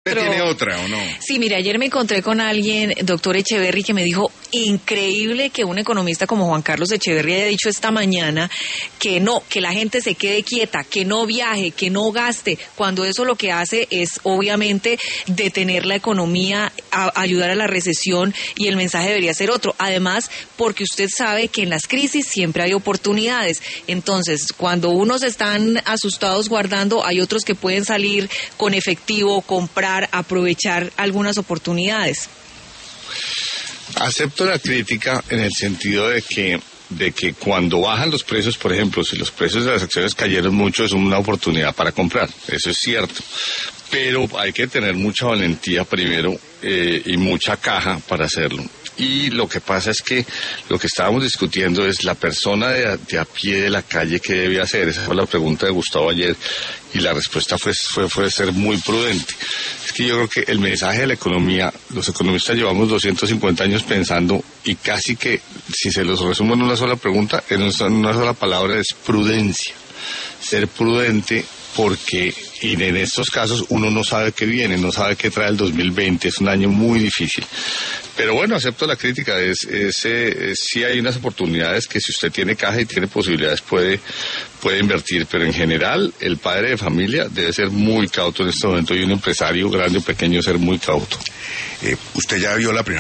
¿Usted tiene otra o no? Sí, mire, ayer me encontré con alguien, doctor Echeverry, que me dijo, increíble que un economista como Juan Carlos Echeverry haya dicho esta mañana que no, que la gente se quede quieta, que no viaje, que no gaste, cuando eso lo que hace es obviamente detener la economía, ayudar a la recesión, y el mensaje debería ser otro. Además, porque usted sabe que en las crisis siempre hay oportunidades. Entonces, cuando unos están asustados guardando, hay otros que pueden salir con efectivo, comprar, aprovechar algunas oportunidades. Acepto la crítica en el sentido de que cuando bajan los precios, por ejemplo, si los precios de las acciones cayeron mucho, es una oportunidad para comprar, eso es cierto, pero hay que tener mucha valentía primero y mucha caja para hacerlo. Y lo que pasa es que lo que estábamos discutiendo es la persona de a pie de la calle, ¿qué debe hacer? Esa fue la pregunta de Gustavo ayer, y la respuesta fue ser muy prudente. Es que yo creo que el mensaje de la economía, los economistas llevamos 250 años pensando, y casi que, si se los resumo en una sola pregunta, en una sola palabra, es prudencia. Ser prudente, porque en estos casos uno no sabe qué viene, no sabe qué trae el 2020, es un año muy difícil. Pero bueno, acepto la crítica, sí hay unas oportunidades que si usted tiene caja y tiene posibilidades puede invertir, pero en general el padre de familia debe ser muy cauto en este momento, y un empresario grande o pequeño ser muy cauto. Usted ya vio la primera